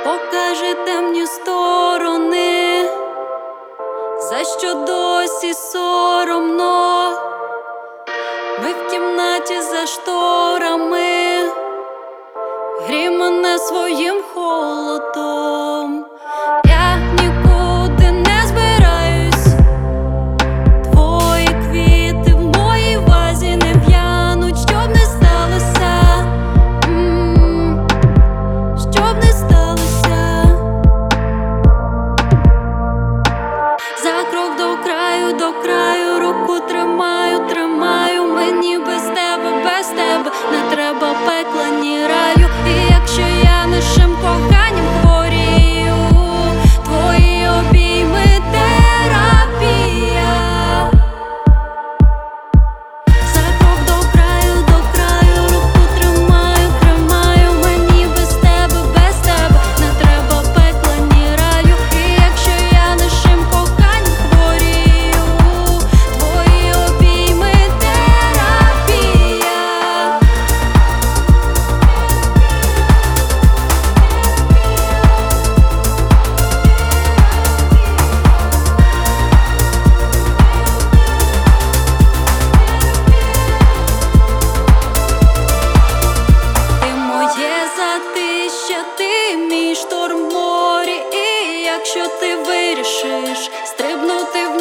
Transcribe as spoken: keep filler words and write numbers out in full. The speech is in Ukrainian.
покаже темні сторони, за що досі соромно. Ми в кімнаті за шторами, грій мене своїм холодом. Я нікуди не збираюсь, твої квіти в моїй вазі не в'януть, щоб не сталося, М-м, щоб не сталося. За крок до краю, до краю, руку тримаю, тримаю. Мені без тебе, без тебе не треба пекла, ні раю. І якщо я нашим коханням хворію, твої обійми терапія. За крок до краю, до краю, руку тримаю, тримаю. Мені без тебе, без тебе не треба пекла, ні раю. І якщо я нашим коханням хворію, твої обійми терапія. Ти моє затища, ти мій шторм в морі. І якщо ти вирішиш стрибнути